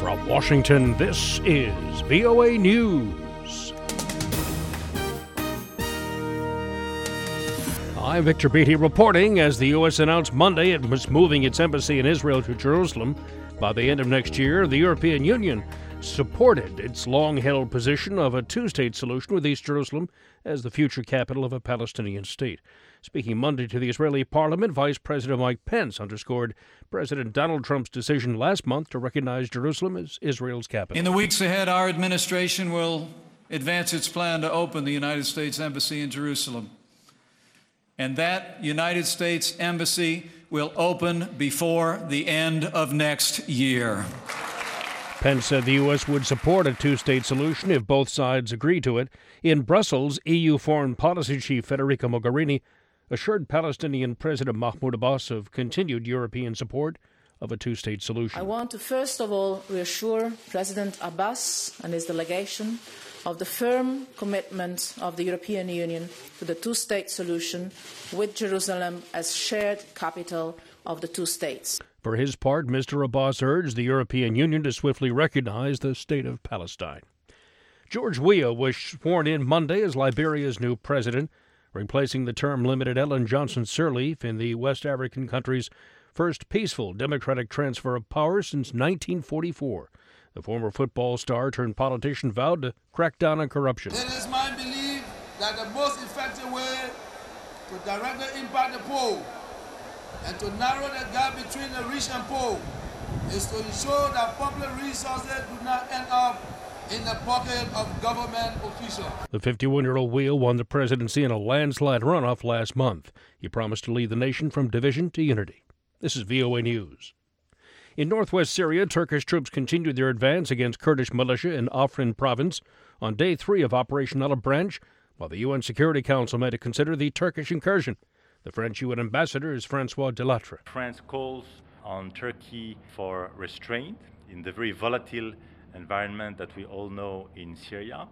From Washington, this is VOA News. I'm Victor Beatty reporting as the U.S. announced Monday it was moving its embassy in Israel to Jerusalem. By the end of next year, the European Union supported its long-held position of a two-state solution with East Jerusalem as the future capital of a Palestinian state. Speaking Monday to the Israeli parliament, Vice President Mike Pence underscored President Donald Trump's decision last month to recognize Jerusalem as Israel's capital. In the weeks ahead, our administration will advance its plan to open the United States Embassy in Jerusalem. And that United States Embassy will open before the end of next year. Pence said the U.S. would support a two-state solution if both sides agree to it. In Brussels, EU Foreign Policy Chief Federica Mogherini assured Palestinian President Mahmoud Abbas of continued European support of a two-state solution. I want to first of all reassure President Abbas and his delegation of the firm commitment of the European Union to the two-state solution with Jerusalem as shared capital of the two states. For his part, Mr. Abbas urged the European Union to swiftly recognize the state of Palestine. George Weah was sworn in Monday as Liberia's new president, replacing the term-limited Ellen Johnson Sirleaf in the West African country's first peaceful democratic transfer of power since 1944. The former football star turned politician vowed to crack down on corruption. It is my belief that the most effective way to directly impact the poor and to narrow the gap between the rich and poor is to ensure that public resources do not end up in the pocket of government officials. The 51-year-old Weah won the presidency in a landslide runoff last month. He promised to lead the nation from division to unity. This is VOA News. In northwest Syria, Turkish troops continued their advance against Kurdish militia in Afrin province on day 3 of Operation Olive Branch, while the UN Security Council met to consider the Turkish incursion. The French UN ambassador is Francois Delattre. France calls on Turkey for restraint in the very volatile environment that we all know in Syria,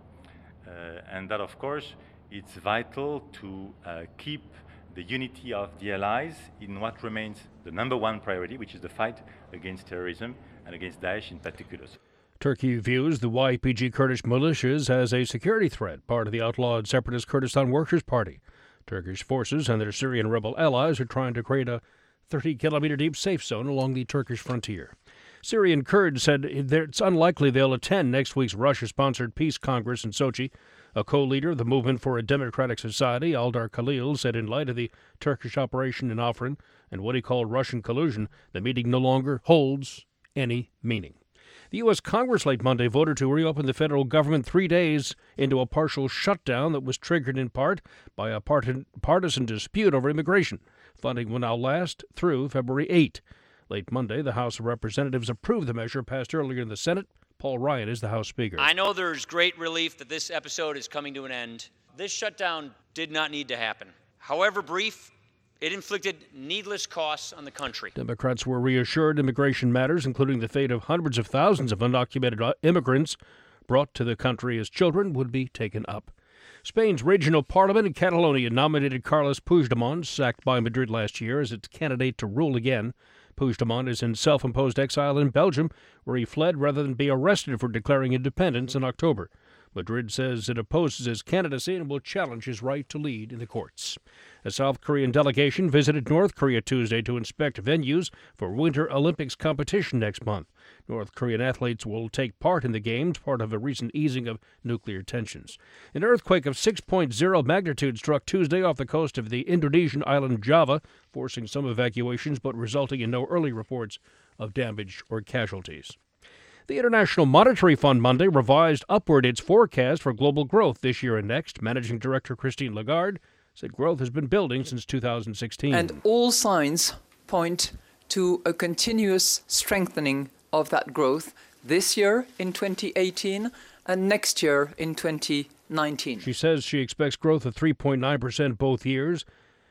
and that, of course, it's vital to keep the unity of the allies in what remains the number one priority, which is the fight against terrorism and against Daesh in particular. Turkey views the YPG Kurdish militias as a security threat, part of the outlawed separatist Kurdistan Workers' Party. Turkish forces and their Syrian rebel allies are trying to create a 30-kilometer-deep safe zone along the Turkish frontier. Syrian Kurds said it's unlikely they'll attend next week's Russia-sponsored peace congress in Sochi. A co-leader of the Movement for a Democratic Society, Aldar Khalil, said in light of the Turkish operation in Afrin and what he called Russian collusion, the meeting no longer holds any meaning. The U.S. Congress late Monday voted to reopen the federal government 3 days into a partial shutdown that was triggered in part by a partisan dispute over immigration. Funding will now last through February 8. Late Monday, the House of Representatives approved the measure passed earlier in the Senate. Paul Ryan is the House Speaker. I know there's great relief that this episode is coming to an end. This shutdown did not need to happen. However brief, it inflicted needless costs on the country. Democrats were reassured immigration matters, including the fate of hundreds of thousands of undocumented immigrants brought to the country as children, would be taken up. Spain's regional parliament in Catalonia nominated Carles Puigdemont, sacked by Madrid last year, as its candidate to rule again. Puigdemont is in self-imposed exile in Belgium, where he fled rather than be arrested for declaring independence in October. Madrid says it opposes his candidacy and will challenge his right to lead in the courts. A South Korean delegation visited North Korea Tuesday to inspect venues for Winter Olympics competition next month. North Korean athletes will take part in the games, part of a recent easing of nuclear tensions. An earthquake of 6.0 magnitude struck Tuesday off the coast of the Indonesian island Java, forcing some evacuations but resulting in no early reports of damage or casualties. The International Monetary Fund Monday revised upward its forecast for global growth this year and next. Managing Director Christine Lagarde said growth has been building since 2016. And all signs point to a continuous strengthening of that growth this year in 2018 and next year in 2019. She says she expects growth of 3.9% both years.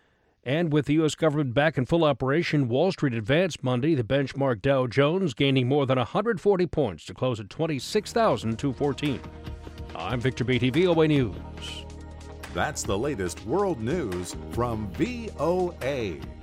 And with the U.S. government back in full operation, Wall Street advanced Monday, the benchmark Dow Jones gaining more than 140 points to close at 26,214. I'm Victor Beatty, VOA News. That's the latest world news from VOA.